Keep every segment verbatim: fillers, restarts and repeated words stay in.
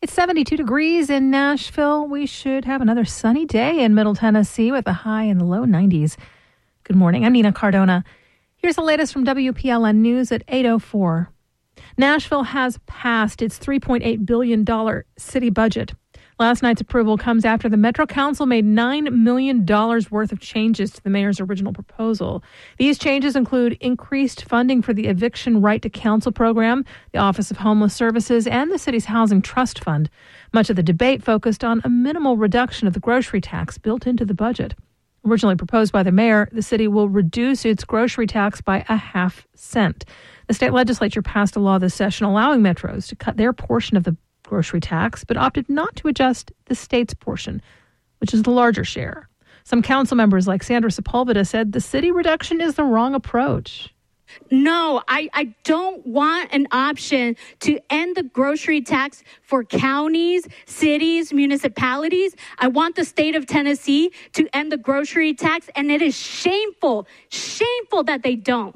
It's seventy-two degrees in Nashville. We should have another sunny day in Middle Tennessee with a high in the low nineties. Good morning. I'm Nina Cardona. Here's the latest from W P L N News at eight oh four. Nashville has passed its three point eight billion dollars city budget. Last night's approval comes after the Metro Council made nine million dollars worth of changes to the mayor's original proposal. These changes include increased funding for the Eviction Right to Counsel program, the Office of Homeless Services, and the city's Housing Trust Fund. Much of the debate focused on a minimal reduction of the grocery tax built into the budget. Originally proposed by the mayor, the city will reduce its grocery tax by a half cent. The state legislature passed a law this session allowing metros to cut their portion of the grocery tax, but opted not to adjust the state's portion, which is the larger share. Some council members like Sandra Sepulveda said the city reduction is the wrong approach. No, I, I don't want an option to end the grocery tax for counties, cities, municipalities. I want the state of Tennessee to end the grocery tax, and it is shameful, shameful that they don't.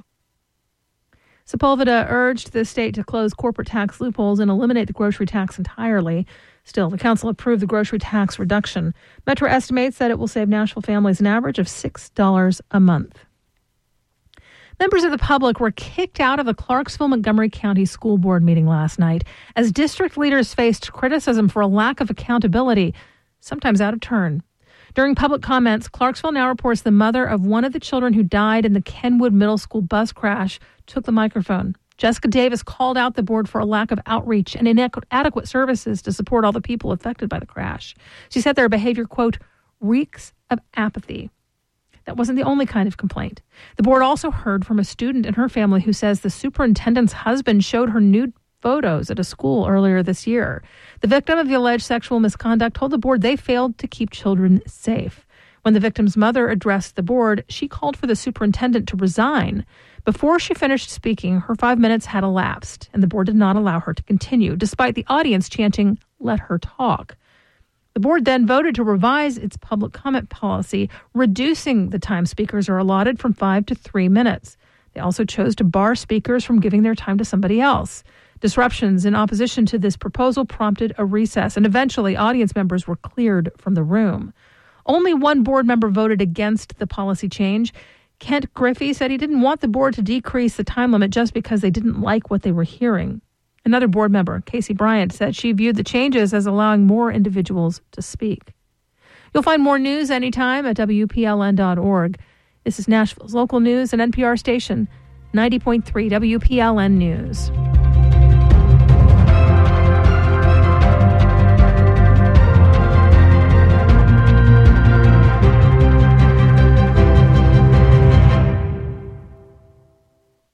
Sepulveda urged the state to close corporate tax loopholes and eliminate the grocery tax entirely. Still, the council approved the grocery tax reduction. Metro estimates that it will save Nashville families an average of six dollars a month. Members of the public were kicked out of the Clarksville-Montgomery County School Board meeting last night as district leaders faced criticism for a lack of accountability, sometimes out of turn. During public comments, Clarksville Now reports the mother of one of the children who died in the Kenwood Middle School bus crash took the microphone. Jessica Davis called out the board for a lack of outreach and inadequate services to support all the people affected by the crash. She said their behavior, quote, reeks of apathy. That wasn't the only kind of complaint. The board also heard from a student and her family who says the superintendent's husband showed her nude photos at a school earlier this year. The victim of the alleged sexual misconduct told the board they failed to keep children safe. When the victim's mother addressed the board, she called for the superintendent to resign. Before she finished speaking, her five minutes had elapsed, and the board did not allow her to continue, despite the audience chanting, "Let her talk." The board then voted to revise its public comment policy, reducing the time speakers are allotted from five to three minutes. They also chose to bar speakers from giving their time to somebody else. Disruptions in opposition to this proposal prompted a recess, and eventually audience members were cleared from the room. Only one board member voted against the policy change. Kent Griffey said he didn't want the board to decrease the time limit just because they didn't like what they were hearing. Another board member, Casey Bryant, said she viewed the changes as allowing more individuals to speak. You'll find more news anytime at W P L N dot org. This is Nashville's local news and N P R station, ninety point three W P L N News.